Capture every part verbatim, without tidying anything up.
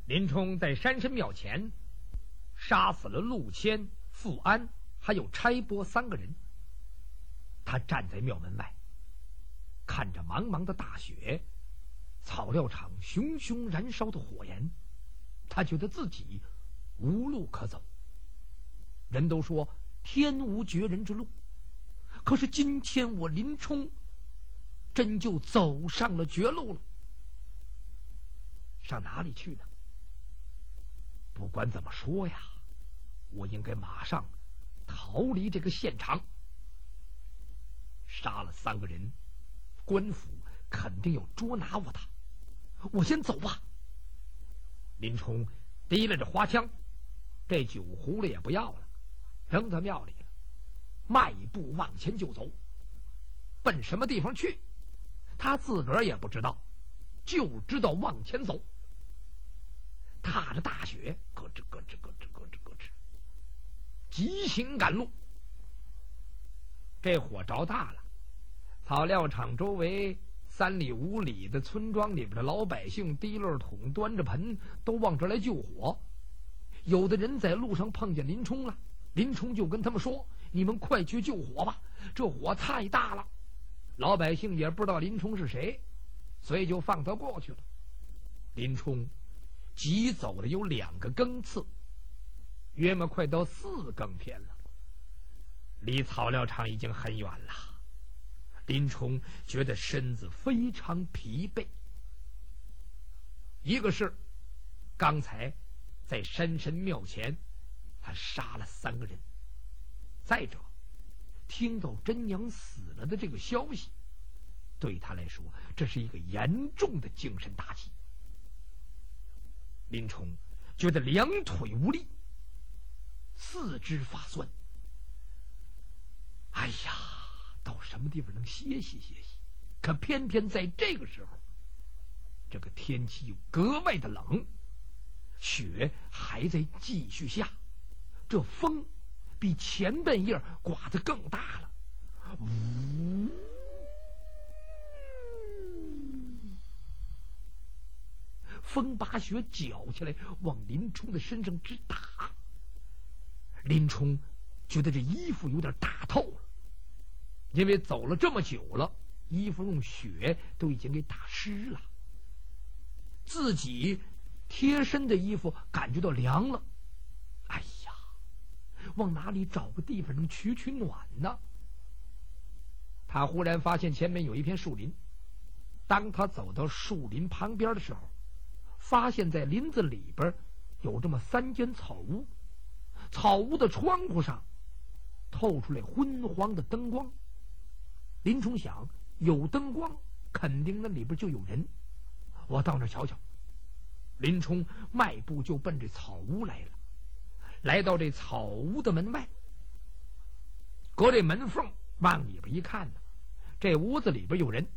林冲在山神庙前杀死了陆谦、富安还有差拨三个人。他站在庙门外，看着茫茫的大雪，草料场熊熊燃烧的火焰，他觉得自己无路可走。人都说天无绝人之路，可是今天我林冲真就走上了绝路了。上哪里去呢？不管怎么说呀，我应该马上逃离这个现场。杀了三个人，官府肯定要捉拿我的，我先走吧。林冲提了着花枪，这酒壶了也不要了，扔在庙里了，迈步往前就走。奔什么地方去，他自个儿也不知道，就知道往前走。踏着大雪，咯吱咯吱咯吱咯吱咯吱，急行赶路。这火着大了，草料场周围三里五里的村庄里边的老百姓提溜桶端着盆都往这来救火。有的人在路上碰见林冲了，林冲就跟他们说：你们快去救火吧，这火太大了。老百姓也不知道林冲是谁，所以就放他过去了。林冲急走了有两个更次，约么快到四更天了，离草料场已经很远了。林冲觉得身子非常疲惫，一个是刚才在山神庙前他杀了三个人，再者听到真娘死了的这个消息，对他来说这是一个严重的精神打击。林冲觉得两腿无力，四肢发酸。哎呀，到什么地方能歇息歇息？可偏偏在这个时候，这个天气又格外的冷，雪还在继续下，这风比前半夜刮得更大了。呜，风把雪搅起来，往林冲的身上直打。林冲觉得这衣服有点打透了，因为走了这么久了，衣服用雪都已经给打湿了，自己贴身的衣服感觉到凉了。哎呀，往哪里找个地方能取取暖呢？他忽然发现前面有一片树林，当他走到树林旁边的时候，发现在林子里边有这么三间草屋，草屋的窗户上透出来昏黄的灯光。林冲想，有灯光肯定那里边就有人，我到那瞧瞧。林冲迈步就奔这草屋来了。来到这草屋的门外，隔这门缝往里边一看呢，这屋子里边有人，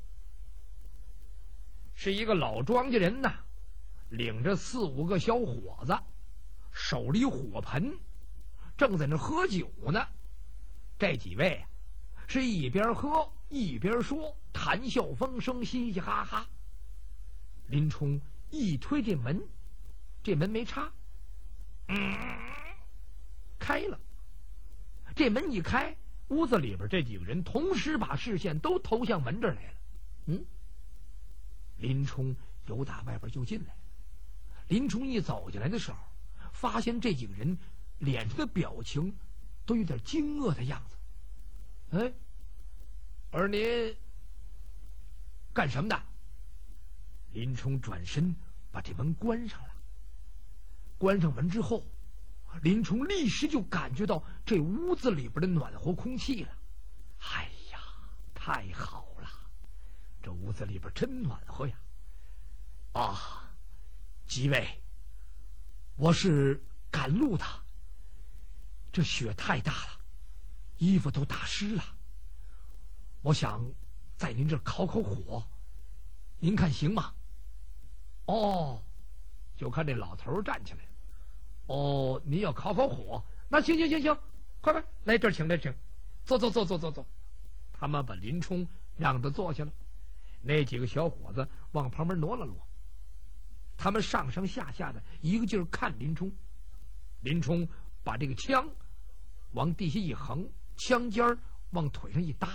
是一个老庄稼人呐，领着四五个小伙子，手里火盆，正在那喝酒呢。这几位啊，是一边喝一边说，谈笑风生，嘻嘻哈哈。林冲一推这门，这门没插，嗯，开了。这门一开，屋子里边这几个人同时把视线都投向门这儿来了。嗯，林冲由打外边就进来了。林冲一走进来的时候，发现这几个人脸上的表情都有点惊愕的样子。哎，而您干什么的？林冲转身把这门关上了。关上门之后，林冲立时就感觉到这屋子里边的暖和空气了。哎呀，太好了，这屋子里边真暖和呀！啊，几位，我是赶路的，这雪太大了，衣服都打湿了，我想在您这儿烤烤火，您看行吗？哦，就看这老头站起来了。哦，您要烤烤火，那行行行行，快快来这儿请来请，坐坐坐坐坐坐。他们把林冲让他坐下了，那几个小伙子往旁边挪了挪。 他们上上下下的一个劲儿看林冲。林冲把这个枪往地下一横，枪尖儿往腿上一搭，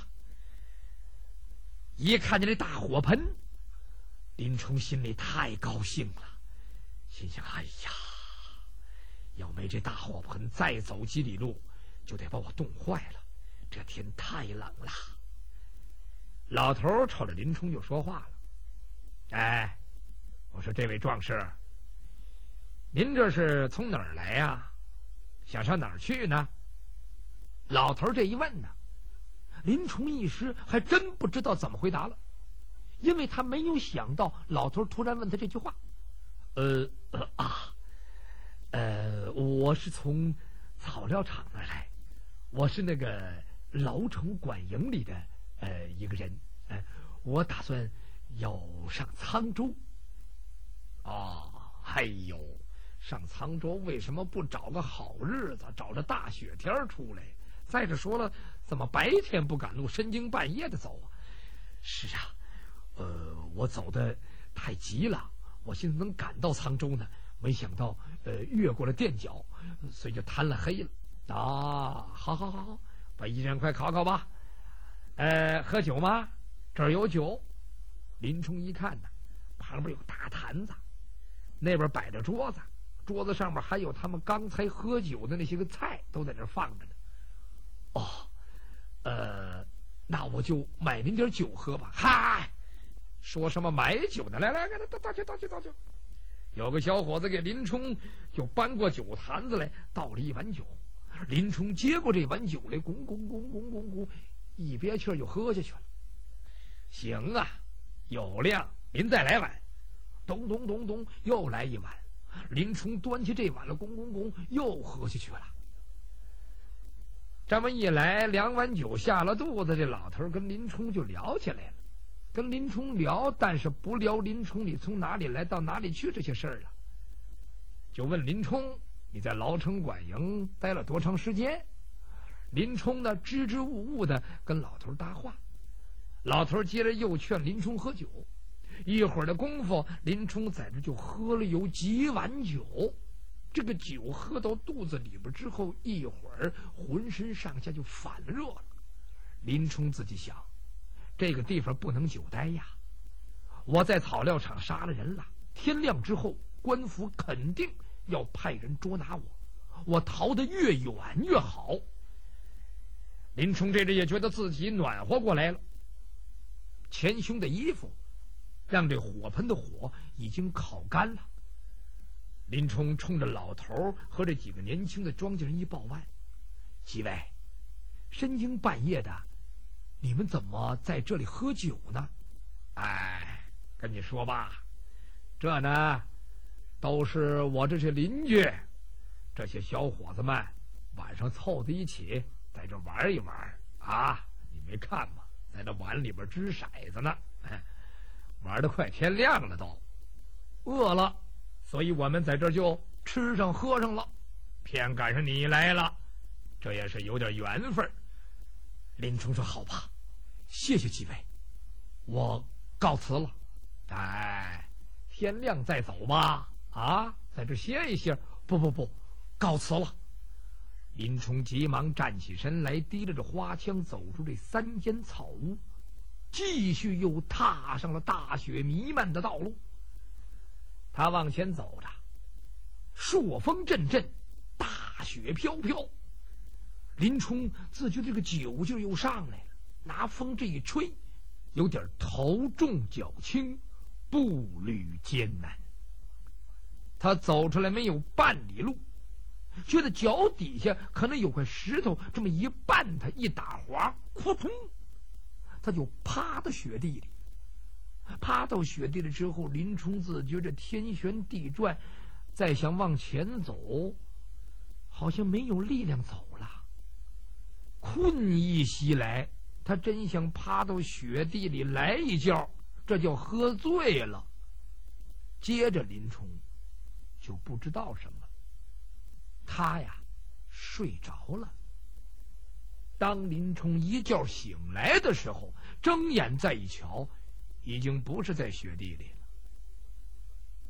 一看见这大火盆，林冲心里太高兴了，心想：哎呀，要没这大火盆，再走几里路就得把我冻坏了，这天太冷了。老头瞅着林冲就说话了：哎，我说这位壮士，您这是从哪儿来呀？想上哪儿去呢？老头这一问呢，林冲一时还真不知道怎么回答了，因为他没有想到老头突然问他这句话。呃呃啊，呃，我是从草料场那儿来，我是那个老城管营里的呃一个人，呃，我打算要上沧州。哦，哎呦，上沧州为什么不找个好日子，找着大雪天出来？再者说了，怎么白天不赶路，深更半夜的走啊？是啊，呃，我走的太急了，我寻思能赶到沧州呢，没想到呃越过了垫脚，所以就贪了黑了。啊，好好好好，把一人快考考吧。呃，喝酒吗？这儿有酒。林冲一看呢，旁边有大坛子，那边摆着桌子，桌子上面还有他们刚才喝酒的那些个菜都在这放着呢。哦，呃，那我就买您点酒喝吧。嗨，说什么买酒呢？来来来，倒倒酒倒酒倒酒。有个小伙子给林冲就搬过酒坛子来，倒了一碗酒。林冲接过这碗酒来，咕咕咕咕咕咕，一憋气儿就喝下去了。行啊，有量，您再来碗。咚咚咚咚，又来一碗。林冲端起这碗了，咕咕咕，又喝下去了。这么一来，两碗酒下了肚子，这老头跟林冲就聊起来了。跟林冲聊，但是不聊林冲你从哪里来到哪里去这些事儿了，就问林冲你在老城管营待了多长时间。林冲呢支支吾吾的跟老头搭话，老头接着又劝林冲喝酒。一会儿的功夫，林冲在这就喝了有几碗酒。这个酒喝到肚子里边之后，一会儿浑身上下就反热了。林冲自己想，这个地方不能久待呀，我在草料场杀了人了，天亮之后官府肯定要派人捉拿我，我逃得越远越好。林冲这里也觉得自己暖和过来了，前胸的衣服让这火盆的火已经烤干了。林冲冲着老头和这几个年轻的庄稼人一报案：几位，深更半夜的，你们怎么在这里喝酒呢？哎，跟你说吧，这呢都是我这些邻居，这些小伙子们晚上凑在一起在这玩一玩啊！你没看吗？在那碗里边掷骰子呢，玩得快天亮了都，饿了，所以我们在这就吃上喝上了，偏赶上你来了，这也是有点缘分。林冲说：好吧，谢谢几位，我告辞了。哎，天亮再走吧，啊，在这歇一歇。不不不，告辞了。林冲急忙站起身来，提着这花枪走出这三间草屋，继续又踏上了大雪弥漫的道路。他往前走着，朔风阵阵，大雪飘飘。林冲自觉这个酒劲又上来了，拿风这一吹，有点头重脚轻，步履艰难。他走出来没有半里路，觉得脚底下可能有块石头，这么一绊他一打滑，扑通，他就趴到雪地里。趴到雪地里之后，林冲自觉着天旋地转，再想往前走，好像没有力量走了。困意袭来，他真想趴到雪地里来一觉，这叫喝醉了。接着林冲就不知道什么，他呀睡着了。当林冲一觉醒来的时候，睁眼再一瞧，已经不是在雪地里了。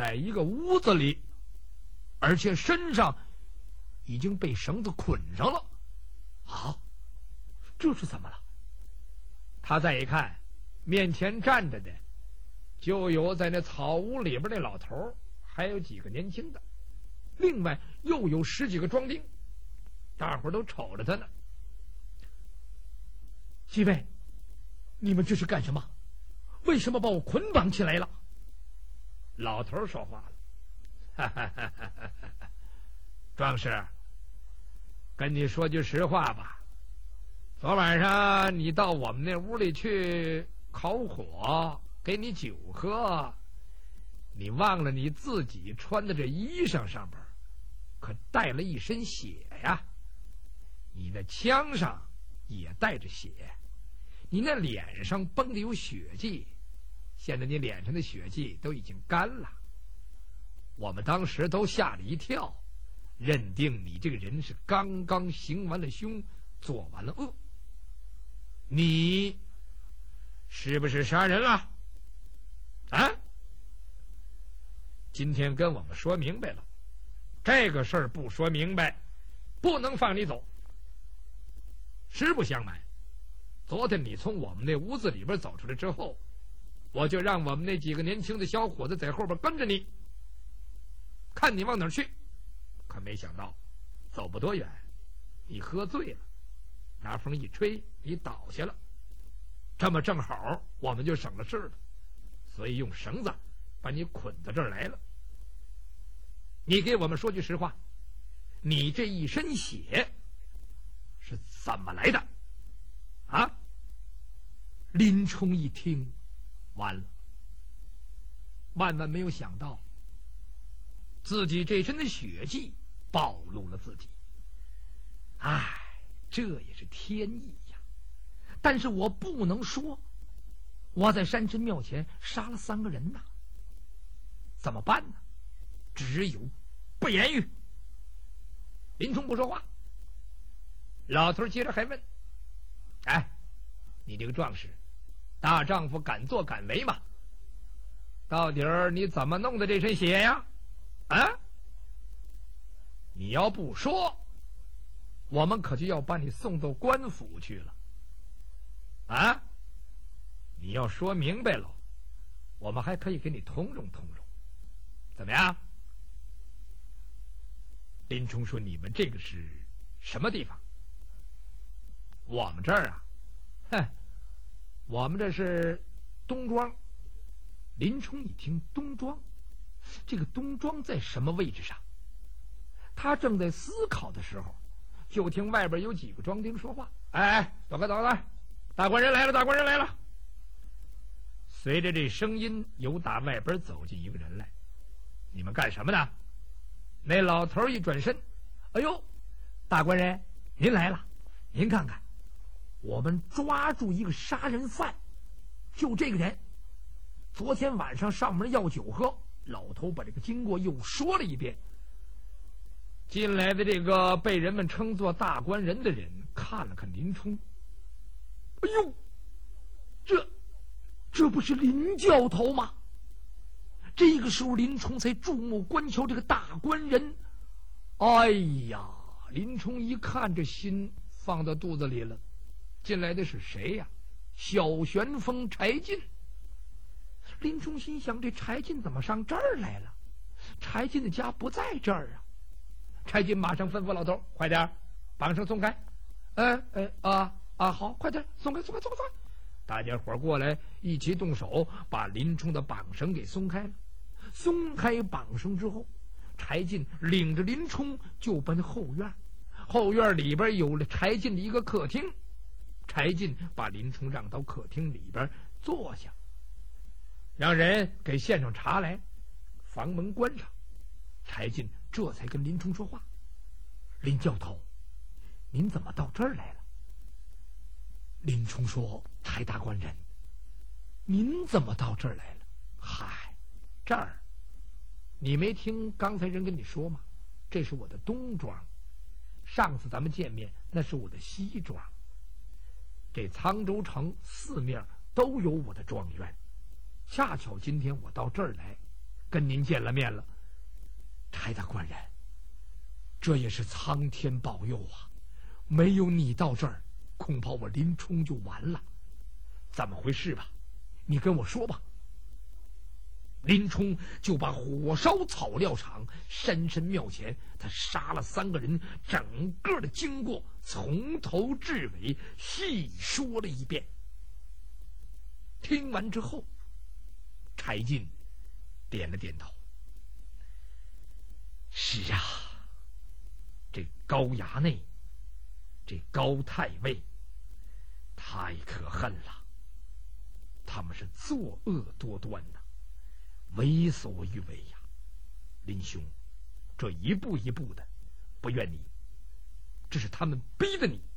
在一个屋子里，而且身上已经被绳子捆上了。啊，这是怎么了？他再一看，面前站着的就有在那草屋里边那老头，还有几个年轻的，另外又有十几个庄丁，大伙儿都瞅着他呢。几位，你们这是干什么？为什么把我捆绑起来了？老头说话了：哈哈哈哈哈哈，壮士，跟你说句实话吧，昨晚上你到我们那屋里去烤火，给你酒喝，你忘了你自己穿的这衣裳上边可带了一身血呀，你的枪上也带着血，你那脸上绷的有血迹，现在你脸上的血迹都已经干了。我们当时都吓了一跳，认定你这个人是刚刚行完了凶，做完了恶。你是不是杀人了？啊？今天跟我们说明白了，这个事儿不说明白，不能放你走。实不相瞒，昨天你从我们那屋子里边走出来之后，我就让我们那几个年轻的小伙子在后边跟着你，看你往哪儿去。可没想到走不多远，你喝醉了，拿风一吹，你倒下了。这么正好我们就省了事了，所以用绳子把你捆到这儿来了。你给我们说句实话，你这一身血是怎么来的啊？林冲一听，完了，万万没有想到自己这身的血迹暴露了自己。唉，这也是天意呀。但是我不能说我在山神庙前杀了三个人呐，怎么办呢？只有不言语。林冲不说话。老头接着还问：哎，你这个壮士，大丈夫敢作敢为嘛？到底儿你怎么弄的这身血呀？啊？你要不说，我们可就要把你送到官府去了。啊？你要说明白了，我们还可以给你通融通融，怎么样？林冲说：你们这个是什么地方？我们这儿啊，哼，我们这是东庄。林冲一听东庄，这个东庄在什么位置上？他正在思考的时候，就听外边有几个庄丁说话：哎哎，走开走开，大官人来了，大官人来了。随着这声音，由打外边走进一个人来。你们干什么呢？那老头一转身：哎呦，大官人您来了，您看看，我们抓住一个杀人犯，就这个人昨天晚上上门要酒喝。老头把这个经过又说了一遍。进来的这个被人们称作大官人的人看了看林冲，哎呦，这这不是林教头吗？这个时候林冲才注目观瞧这个大官人。哎呀，林冲一看，这心放到肚子里了。进来的是谁呀？小旋风柴进。林冲心想，这柴进怎么上这儿来了？柴进的家不在这儿啊。柴进马上吩咐老头：快点绑绳松开。哎哎啊啊，好，快点松开松开松开松开。大家伙过来一起动手，把林冲的绑绳给松开了。松开绑绳之后，柴进领着林冲就奔后院。后院里边有了柴进的一个客厅，柴进把林冲让到客厅里边坐下，让人给献上茶来，房门关上。柴进这才跟林冲说话：林教头，您怎么到这儿来了？林冲说：柴大官人，您怎么到这儿来了？嗨，这儿你没听刚才人跟你说吗？这是我的东庄，上次咱们见面那是我的西庄。这沧州城四面都有我的庄园，恰巧今天我到这儿来， 跟您见了面了。柴大官人，这也是苍天保佑啊！没有你到这儿，恐怕我林冲就完了。怎么回事吧？你跟我说吧。林冲就把火烧草料场、山神庙前他杀了三个人整个的经过从头至尾细说了一遍。听完之后，柴进点了点头。是啊，这高衙内，这高太尉太可恨了，他们是作恶多端呐，为所欲为呀。林兄，这一步一步的，不怨你，这是他们逼的你。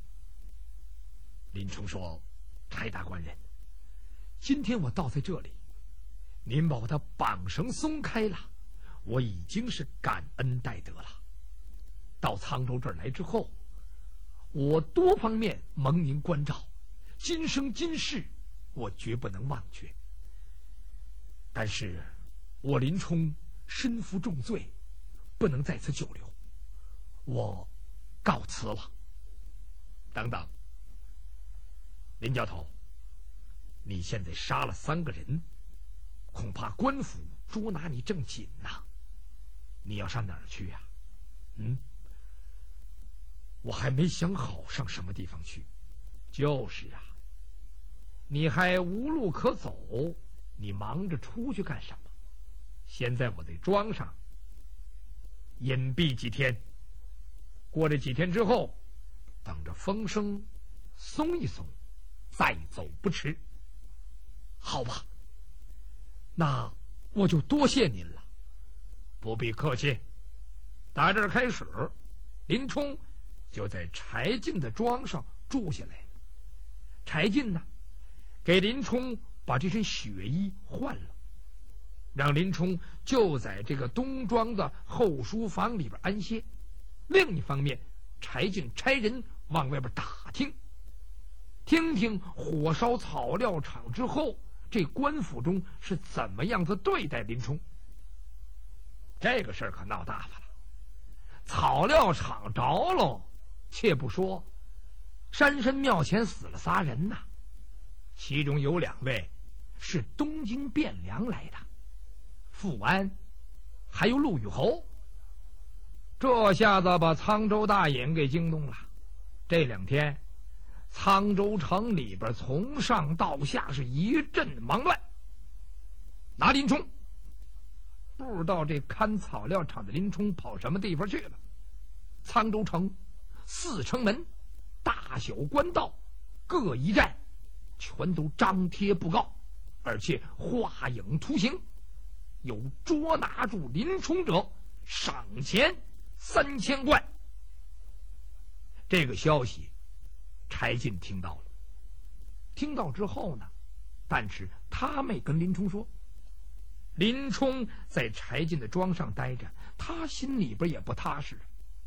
林冲说：柴大官人，今天我倒在这里，您把我的绑绳松开了，我已经是感恩戴德了。到沧州这儿来之后，我多方面蒙您关照，今生今世我绝不能忘却。但是我林冲身负重罪，不能在此久留，我告辞了。等等，林教头，你现在杀了三个人，恐怕官府捉拿你正紧呐，你要上哪儿去呀？嗯，我还没想好上什么地方去。就是啊，你还无路可走，你忙着出去干什么？先在我的庄上隐蔽几天，过这几天之后，等着风声松一松，再走不迟。好吧，那我就多谢您了。不必客气。打这儿开始，林冲就在柴进的庄上住下来。柴进呢，给林冲把这身血衣换了，让林冲就在这个东庄的后书房里边安歇。另一方面，柴进差人往外边打听，听听火烧草料场之后，这官府中是怎么样子对待林冲。这个事儿可闹大发了，草料场着喽，且不说，山神庙前死了仨人呐，其中有两位是东京汴梁来的，富安还有陆羽侯。这下子把沧州大尹给惊动了。这两天沧州城里边从上到下是一阵忙乱。拿林冲，不知道这看草料场的林冲跑什么地方去了。沧州城四城门大小官道各一站，全都张贴布告，而且画影图形，有捉拿住林冲者赏钱三千贯。这个消息柴进听到了，听到之后呢，但是他没跟林冲说。林冲在柴进的庄上待着，他心里边也不踏实。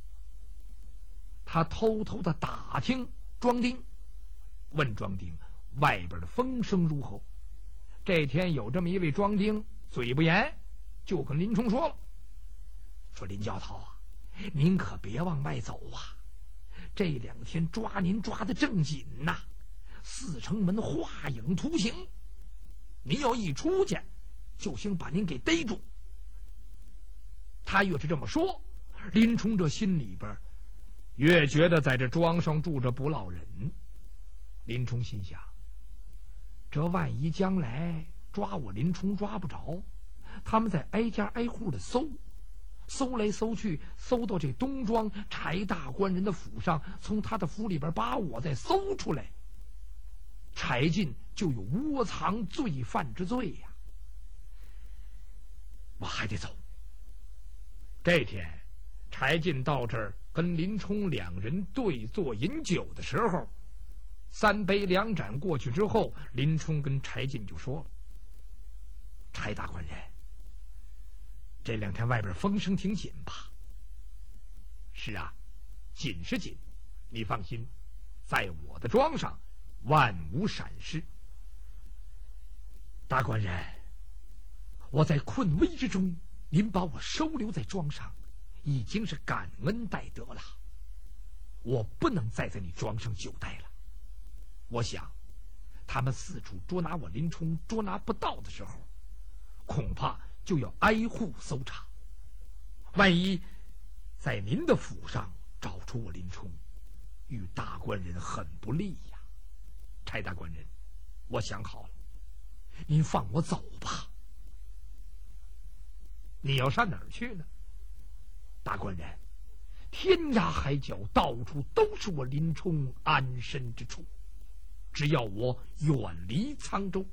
他偷偷的打听庄丁，问庄丁外边的风声如何。这天有这么一位庄丁，嘴不严，就跟林冲说了，说林教头啊，您可别往外走啊，这两天抓您抓得正紧呐，四城门画影图形，您要一出去，就行把您给逮住。他越是这么说，林冲这心里边越觉得在这庄上住着不落忍。林冲心想，这万一将来抓我林冲抓不着，他们在挨家挨户的搜，搜来搜去，搜到这东庄柴大官人的府上，从他的府里边把我再搜出来，柴进就有窝藏罪犯之罪呀。我还得走。这天柴进到这儿跟林冲两人对坐饮酒的时候，三杯两盏过去之后，林冲跟柴进就说了，柴大官人，这两天外边风声挺紧吧？是啊，紧是紧，你放心，在我的庄上万无闪失。大官人， 我在困危之中，您把我收留在庄上，已经是感恩戴德了。我不能再在你庄上久待了。我想，他们四处捉拿我林冲，捉拿不到的时候，恐怕就要挨户搜查。万一在您的府上找出我林冲，与大官人很不利呀。柴大官人，我想好了，您放我走吧。你要上哪儿去呢？大官人，天涯海角，到处都是我林冲安身之处，只要我远离沧州。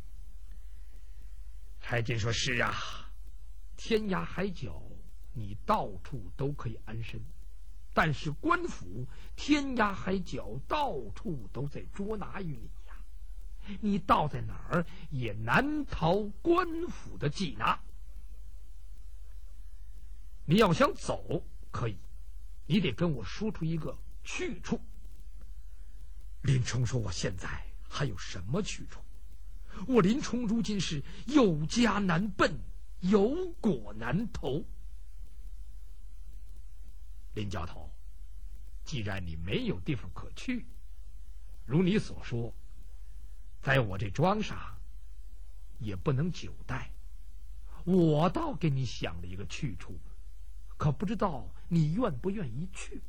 柴进说：是啊，天涯海角你到处都可以安身，但是官府天涯海角到处都在捉拿于你呀，你到在哪儿也难逃官府的缉拿。你要想走可以，你得跟我说出一个去处。林冲说：我现在还有什么去处？我林冲如今是有家难奔，有果难投。林教头，既然你没有地方可去，如你所说，在我这庄上也不能久待，我倒给你想了一个去处，可不知道你愿不愿意去。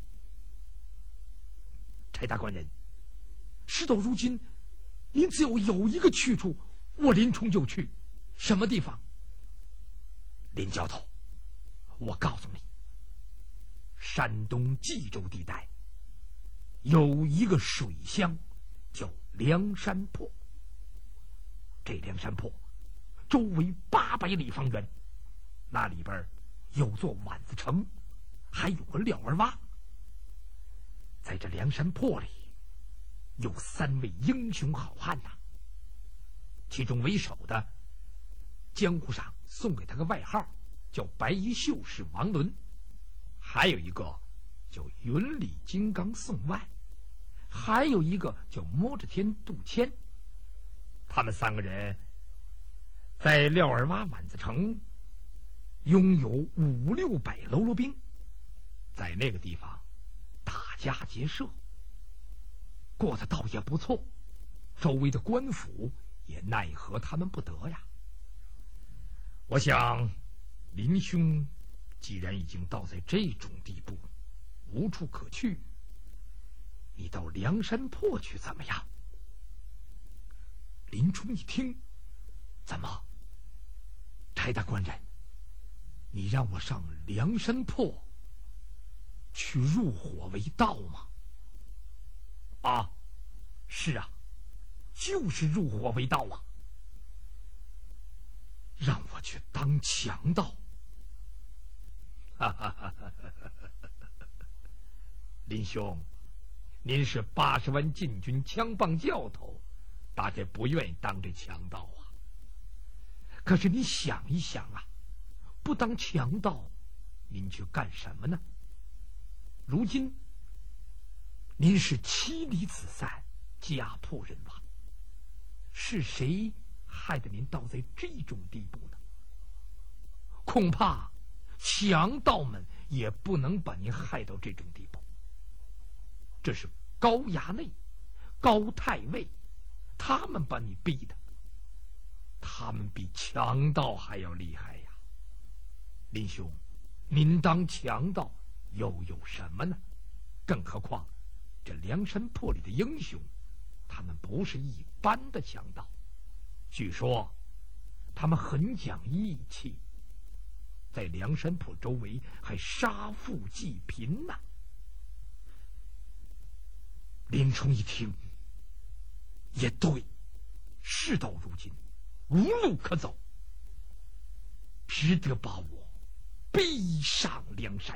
柴大官人，事到如今，您只要有一个去处，我林冲就去。什么地方？林教头，我告诉你，山东冀州地带有一个水乡叫梁山泊。这梁山泊周围八百里方圆，那里边有座碗子城，还有个廖儿洼。在这梁山泊里有三位英雄好汉呐、啊，其中为首的江湖上送给他个外号叫白衣秀士王伦，还有一个叫云里金刚宋万，还有一个叫摸着天杜迁。他们三个人在廖儿洼碗子城拥有五六百喽啰兵，在那个地方打家劫舍，过得倒也不错，周围的官府也奈何他们不得呀。我想林兄既然已经到在这种地步，无处可去，你到梁山泊去怎么样？林冲一听，怎么，柴大官人，你让我上梁山泊去入伙为盗吗？啊，是啊，就是入伙为盗啊。让我去当强盗？哈哈哈哈哈！林兄，您是八十万禁军枪棒教头，大概不愿意当这强盗啊。可是你想一想啊，不当强盗，您去干什么呢？如今您是妻离子散，家破人亡，是谁害得您到在这种地步呢？恐怕强盗们也不能把您害到这种地步。这是高衙内、高太尉他们把你逼的，他们比强盗还要厉害呀。林兄，您当强盗又有什么呢？更何况这梁山泊里的英雄，他们不是一般的强盗，据说他们很讲义气，在梁山泊周围还杀富济贫呢、啊。林冲一听，也对，事到如今无路可走，只得把我逼上梁山。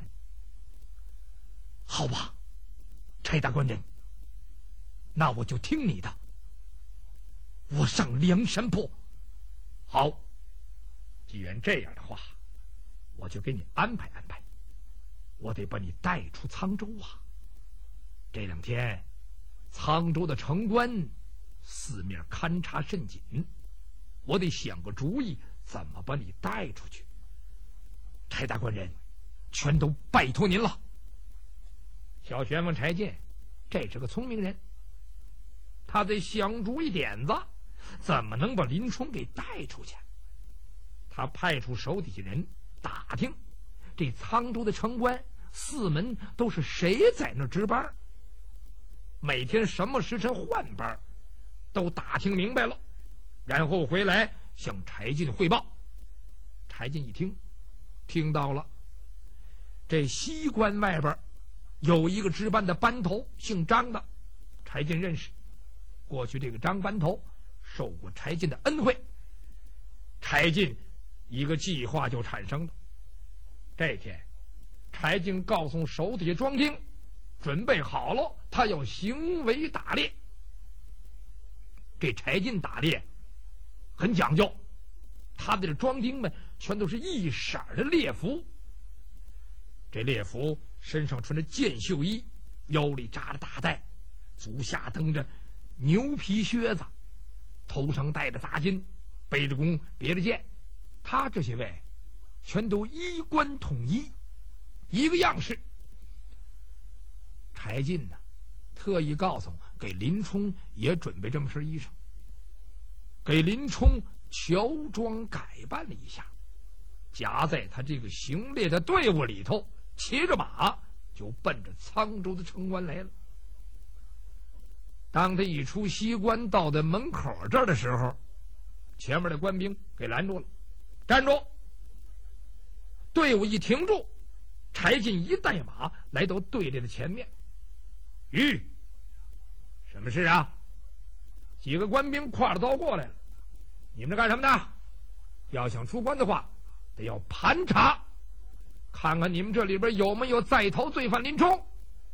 好吧，柴大官人，那我就听你的，我上梁山泊。好，既然这样的话，我就给你安排安排，我得把你带出沧州啊。这两天沧州的城关四面勘察甚紧，我得想个主意怎么把你带出去？柴大官人，全都拜托您了。小旋风柴进，这是个聪明人，他得想出一点子，怎么能把林冲给带出去？他派出手底下人打听，这沧州的城关四门都是谁在那值班，每天什么时辰换班，都打听明白了，然后回来向柴进汇报。柴进一听，听到了，这西关外边有一个值班的班头，姓张的，柴进认识。过去这个张班头受过柴进的恩惠，柴进一个计划就产生了。这天，柴进告诉手底下庄丁，准备好了，他要行为打猎。这柴进打猎很讲究，他的这庄丁们全都是一色的猎服。这猎服身上穿着箭袖衣，腰里扎着大带，足下蹬着牛皮靴子，头上戴着杂巾，背着弓，别着剑。他这些位全都衣冠统一，一个样式。柴进呢，特意告诉给林冲也准备这么身衣裳，给林冲乔装改扮了一下，夹在他这个行猎的队伍里头，骑着马就奔着沧州的城关来了。当他一出西关，到的门口这儿的时候，前面的官兵给拦住了，站住！队伍一停住，柴进一带马来到队列的前面。吁，什么事啊？几个官兵挎着刀过来了。你们这干什么呢？要想出关的话，得要盘查，看看你们这里边有没有在逃罪犯林冲。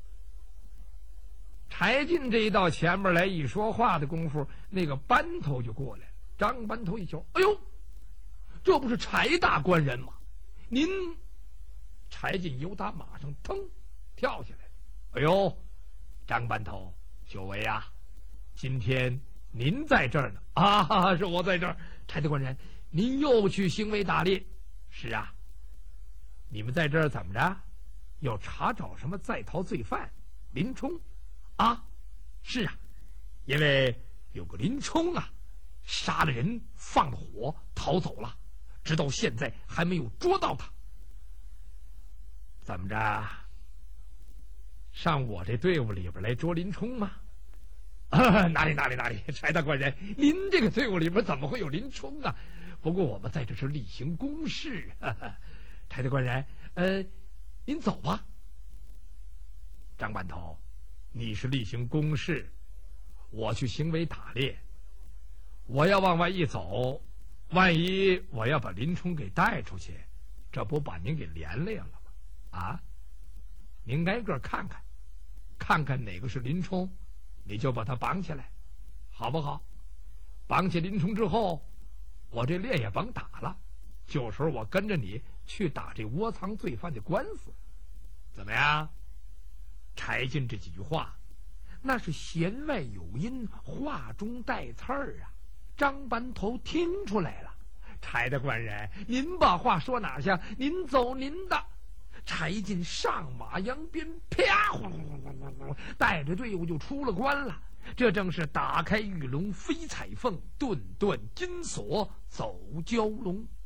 柴进这一到前面来，一说话的功夫，那个班头就过来了。张班头一瞧，哎呦，这不是柴大官人吗？您……柴进由打马上腾跳下来，哎呦，张班头，久违啊！今天您在这儿呢？啊，是我在这儿。柴大官人，您又去行为打猎？是啊。你们在这儿怎么着？要查找什么在逃罪犯林冲？啊，是啊，因为有个林冲啊，杀了人，放了火，逃走了，直到现在还没有捉到他。怎么着？上我这队伍里边来捉林冲吗？啊，哪里哪里哪里，柴大官人，您这个队伍里边怎么会有林冲啊？不过我们在这是例行公事。哈哈，柴大官人，呃，您走吧。张班头，你是例行公事，我去行为打猎，我要往外一走，万一我要把林冲给带出去，这不把您给连累了吗？啊，您挨个看看，看看哪个是林冲，你就把他绑起来，好不好？绑起林冲之后，我这猎也甭打了，就时候我跟着你去打这窝藏罪犯的官司，怎么样？柴进这几句话，那是弦外有音，话中带刺儿啊！张班头听出来了，柴大官人，您把话说哪儿去？您走您的。柴进上马扬鞭，啪，呼呼呼呼呼，带着队伍就出了关了。这正是打开玉龙飞彩凤，顿顿金锁走蛟龙。